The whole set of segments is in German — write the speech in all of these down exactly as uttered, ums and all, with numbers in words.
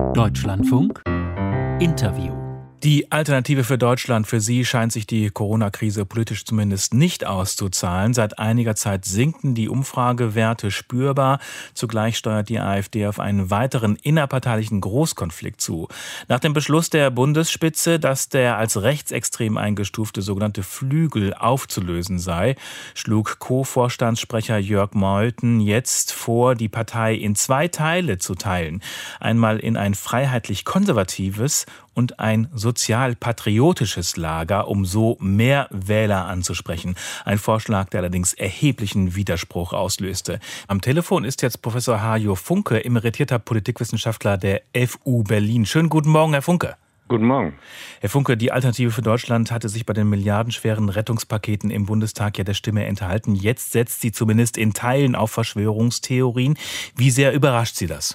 Deutschlandfunk Interview. Die Alternative für Deutschland, für sie scheint sich die Corona-Krise politisch zumindest nicht auszuzahlen. Seit einiger Zeit sinken die Umfragewerte spürbar. Zugleich steuert die AfD auf einen weiteren innerparteilichen Großkonflikt zu. Nach dem Beschluss der Bundesspitze, dass der als rechtsextrem eingestufte sogenannte Flügel aufzulösen sei, schlug Co-Vorstandssprecher Jörg Meuthen jetzt vor, die Partei in zwei Teile zu teilen. Einmal in ein freiheitlich-konservatives und ein sozial-patriotisches Lager, um so mehr Wähler anzusprechen. Ein Vorschlag, der allerdings erheblichen Widerspruch auslöste. Am Telefon ist jetzt Professor Hajo Funke, emeritierter Politikwissenschaftler der F U Berlin. Schönen guten Morgen, Herr Funke. Guten Morgen. Herr Funke, die Alternative für Deutschland hatte sich bei den milliardenschweren Rettungspaketen im Bundestag ja der Stimme enthalten. Jetzt setzt sie zumindest in Teilen auf Verschwörungstheorien. Wie sehr überrascht Sie das?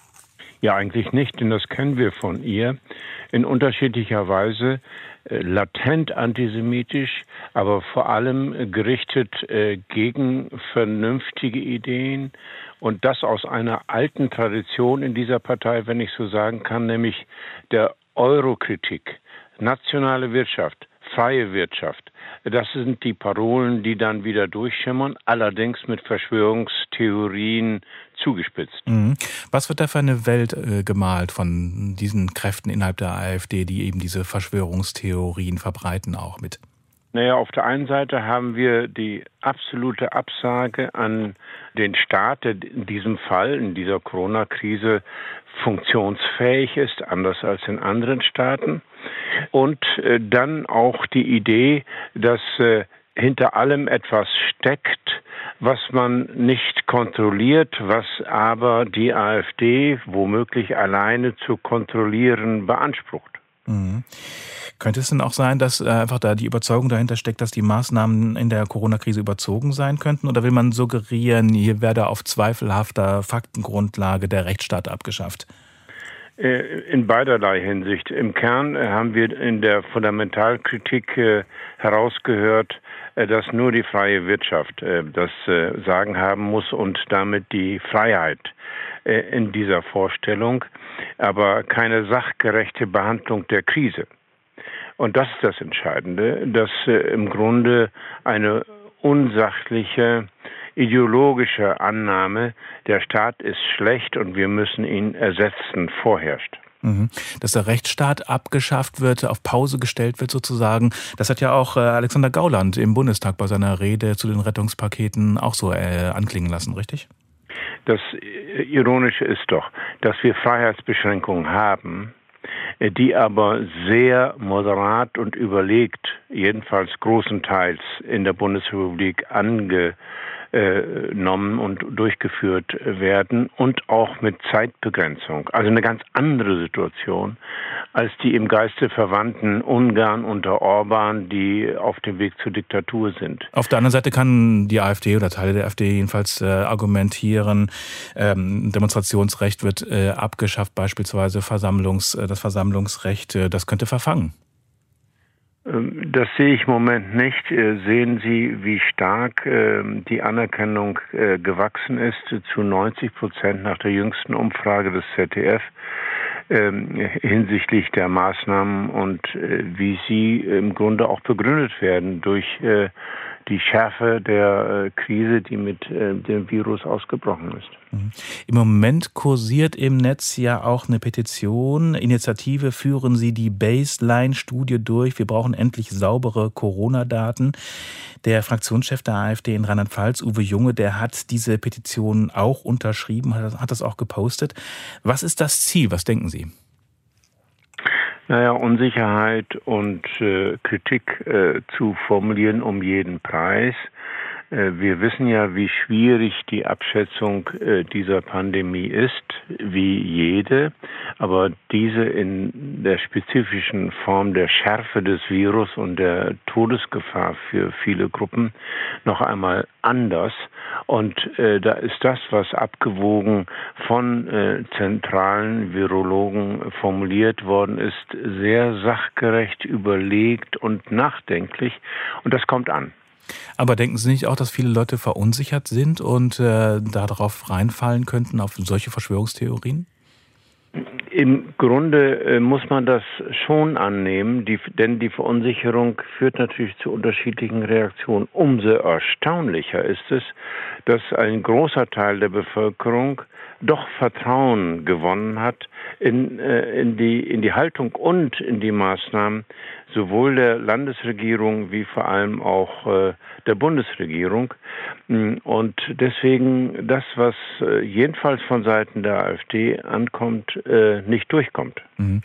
Ja, eigentlich nicht, denn das kennen wir von ihr. In unterschiedlicher Weise äh, latent antisemitisch, aber vor allem gerichtet äh, gegen vernünftige Ideen und das aus einer alten Tradition in dieser Partei, wenn ich so sagen kann, nämlich der Eurokritik, nationale Wirtschaft, freie Wirtschaft. Das sind die Parolen, die dann wieder durchschimmern, allerdings mit Verschwörungstheorien zugespitzt. Mhm. Was wird da für eine Welt äh, gemalt von diesen Kräften innerhalb der AfD, die eben diese Verschwörungstheorien verbreiten auch mit? Naja, auf der einen Seite haben wir die absolute Absage an den Staat, der in diesem Fall, in dieser Corona-Krise funktionsfähig ist, anders als in anderen Staaten. Und äh, dann auch die Idee, dass äh, hinter allem etwas steckt, was man nicht kontrolliert, was aber die AfD womöglich alleine zu kontrollieren beansprucht. Mhm. Könnte es denn auch sein, dass einfach da die Überzeugung dahinter steckt, dass die Maßnahmen in der Corona-Krise überzogen sein könnten? Oder will man suggerieren, hier werde auf zweifelhafter Faktengrundlage der Rechtsstaat abgeschafft? In beiderlei Hinsicht. Im Kern haben wir in der Fundamentalkritik herausgehört, dass nur die freie Wirtschaft das Sagen haben muss und damit die Freiheit in dieser Vorstellung, aber keine sachgerechte Behandlung der Krise. Und das ist das Entscheidende, dass im Grunde eine unsachliche ideologische Annahme, der Staat ist schlecht und wir müssen ihn ersetzen, vorherrscht. Mhm. Dass der Rechtsstaat abgeschafft wird, auf Pause gestellt wird sozusagen, das hat ja auch Alexander Gauland im Bundestag bei seiner Rede zu den Rettungspaketen auch so äh, anklingen lassen, richtig? Das Ironische ist doch, dass wir Freiheitsbeschränkungen haben, die aber sehr moderat und überlegt, jedenfalls großenteils in der Bundesrepublik angenommen und durchgeführt werden und auch mit Zeitbegrenzung. Also eine ganz andere Situation als die im Geiste verwandten Ungarn unter Orban, die auf dem Weg zur Diktatur sind. Auf der anderen Seite kann die AfD oder Teile der AfD jedenfalls äh, argumentieren, ähm, Demonstrationsrecht wird äh, abgeschafft, beispielsweise Versammlungs, äh, das Versammlungsrecht, äh, das könnte verfangen. Das sehe ich im Moment nicht. Sehen Sie, wie stark die Anerkennung gewachsen ist, zu neunzig Prozent nach der jüngsten Umfrage des Z D F hinsichtlich der Maßnahmen und wie sie im Grunde auch begründet werden durch die Schärfe der Krise, die mit dem Virus ausgebrochen ist. Im Moment kursiert im Netz ja auch eine Petition, Initiative Führen Sie die Baseline-Studie durch. Wir brauchen endlich saubere Corona-Daten. Der Fraktionschef der AfD in Rheinland-Pfalz, Uwe Junge, der hat diese Petition auch unterschrieben, hat das auch gepostet. Was ist das Ziel? Was denken Sie? Naja, Unsicherheit und äh, Kritik äh, zu formulieren um jeden Preis. Äh, wir wissen ja, wie schwierig die Abschätzung äh, dieser Pandemie ist, wie jede, aber diese in der spezifischen Form der Schärfe des Virus und der Todesgefahr für viele Gruppen noch einmal anders. Und äh, da ist das, was abgewogen von äh, zentralen Virologen formuliert worden ist, sehr sachgerecht, überlegt und nachdenklich. Und das kommt an. Aber denken Sie nicht auch, dass viele Leute verunsichert sind und äh, darauf reinfallen könnten, auf solche Verschwörungstheorien? Im Grunde äh, muss man das schon annehmen, die, denn die Verunsicherung führt natürlich zu unterschiedlichen Reaktionen. Umso erstaunlicher ist es, dass ein großer Teil der Bevölkerung doch Vertrauen gewonnen hat in, äh, in, die, in die Haltung und in die Maßnahmen sowohl der Landesregierung wie vor allem auch äh, der Bundesregierung. Und deswegen das, was äh, jedenfalls von Seiten der AfD ankommt, äh, nicht durchkommt.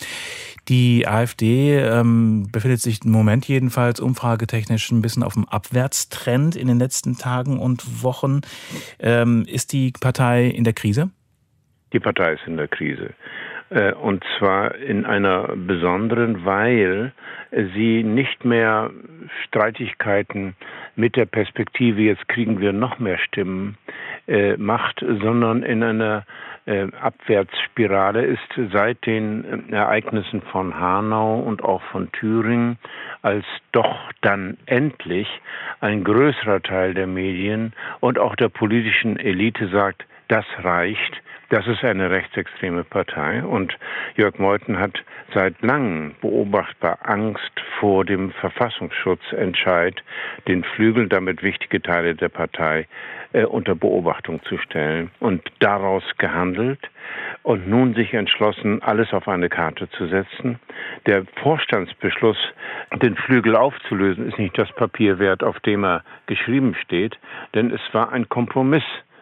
Die AfD ähm, befindet sich im Moment jedenfalls umfragetechnisch ein bisschen auf dem Abwärtstrend in den letzten Tagen und Wochen. Ähm, ist die Partei in der Krise? Die Partei ist in der Krise. Und zwar in einer besonderen, weil sie nicht mehr Streitigkeiten mit der Perspektive, jetzt kriegen wir noch mehr Stimmen, äh, macht, sondern in einer äh, Abwärtsspirale ist seit den Ereignissen von Hanau und auch von Thüringen, als doch dann endlich ein größerer Teil der Medien und auch der politischen Elite sagt, das reicht. Das ist eine rechtsextreme Partei und Jörg Meuthen hat seit langem beobachtbar Angst vor dem Verfassungsschutzentscheid, den Flügeln, damit wichtige Teile der Partei äh, unter Beobachtung zu stellen und daraus gehandelt und nun sich entschlossen, alles auf eine Karte zu setzen. Der Vorstandsbeschluss, den Flügel aufzulösen, ist nicht das Papier wert, auf dem er geschrieben steht, denn es war ein Kompromiss,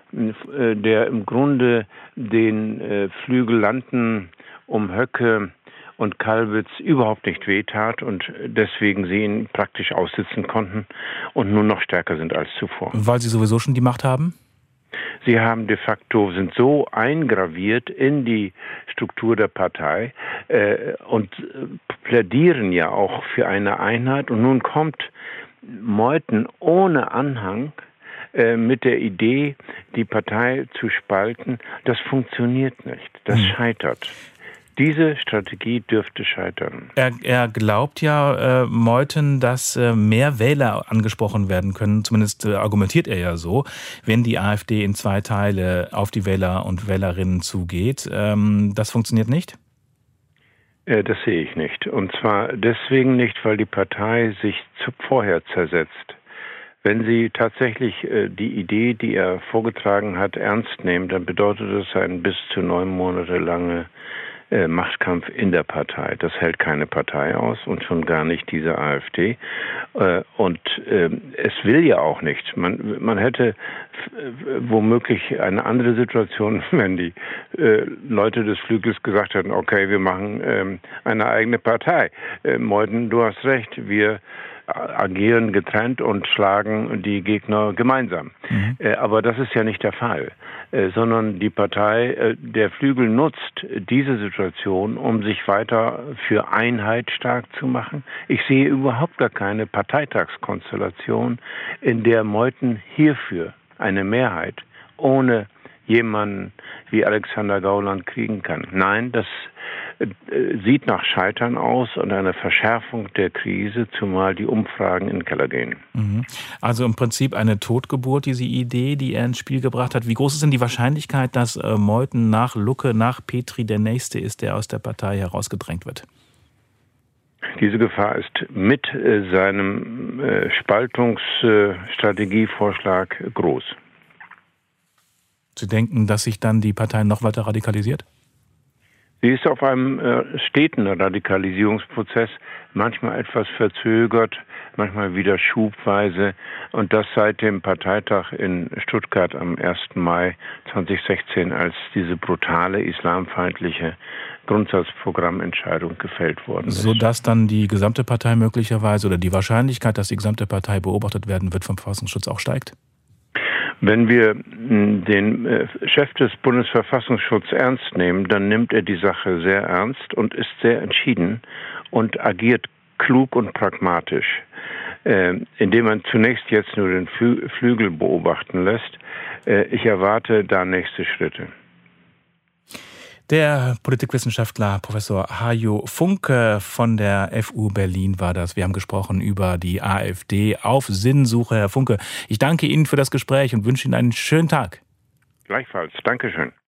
der im Grunde den äh, Flügellanten um Höcke und Kalbitz überhaupt nicht wehtat und deswegen sie ihn praktisch aussitzen konnten und nun noch stärker sind als zuvor. Weil sie sowieso schon die Macht haben? Sie haben de facto, sind so eingraviert in die Struktur der Partei äh, und plädieren ja auch für eine Einheit und nun kommt Meuthen ohne Anhang mit der Idee, die Partei zu spalten. Das funktioniert nicht. Das hm. scheitert. Diese Strategie dürfte scheitern. Er, er glaubt ja, äh, Meuthen, dass äh, mehr Wähler angesprochen werden können. Zumindest äh, argumentiert er ja so, wenn die AfD in zwei Teile auf die Wähler und Wählerinnen zugeht. Ähm, das funktioniert nicht? Äh, das sehe ich nicht. Und zwar deswegen nicht, weil die Partei sich zu, vorher zersetzt. Wenn Sie tatsächlich äh, die Idee, die er vorgetragen hat, ernst nehmen, dann bedeutet das ein bis zu neun Monate lange äh, Machtkampf in der Partei. Das hält keine Partei aus und schon gar nicht diese AfD. Äh, und äh, es will ja auch nicht. Man, man hätte f- womöglich eine andere Situation, wenn die äh, Leute des Flügels gesagt hätten, okay, wir machen äh, eine eigene Partei. Äh, Meuthen, du hast recht, wir agieren getrennt und schlagen die Gegner gemeinsam. Mhm. Äh, aber das ist ja nicht der Fall, äh, sondern die Partei, äh, der Flügel nutzt diese Situation, um sich weiter für Einheit stark zu machen. Ich sehe überhaupt gar keine Parteitagskonstellation, in der Meuthen hierfür eine Mehrheit ohne jemanden wie Alexander Gauland kriegen kann. Nein, das äh, sieht nach Scheitern aus und einer Verschärfung der Krise, zumal die Umfragen in den Keller gehen. Also im Prinzip eine Totgeburt, diese Idee, die er ins Spiel gebracht hat. Wie groß ist denn die Wahrscheinlichkeit, dass äh, Meuthen nach Lucke, nach Petri der Nächste ist, der aus der Partei herausgedrängt wird? Diese Gefahr ist mit äh, seinem äh, Spaltungsstrategievorschlag äh, groß. Sie denken, dass sich dann die Partei noch weiter radikalisiert? Sie ist auf einem äh, steten Radikalisierungsprozess, manchmal etwas verzögert, manchmal wieder schubweise. Und das seit dem Parteitag in Stuttgart am ersten Mai zweitausendsechzehn, als diese brutale islamfeindliche Grundsatzprogrammentscheidung gefällt worden ist. Sodass dann die gesamte Partei möglicherweise oder die Wahrscheinlichkeit, dass die gesamte Partei beobachtet werden wird vom Verfassungsschutz auch steigt? Wenn wir den Chef des Bundesverfassungsschutzes ernst nehmen, dann nimmt er die Sache sehr ernst und ist sehr entschieden und agiert klug und pragmatisch, indem man zunächst jetzt nur den Flügel beobachten lässt. Ich erwarte da nächste Schritte. Der Politikwissenschaftler Professor Hajo Funke von der F U Berlin war das. Wir haben gesprochen über die AfD auf Sinnsuche. Herr Funke, ich danke Ihnen für das Gespräch und wünsche Ihnen einen schönen Tag. Gleichfalls. Dankeschön.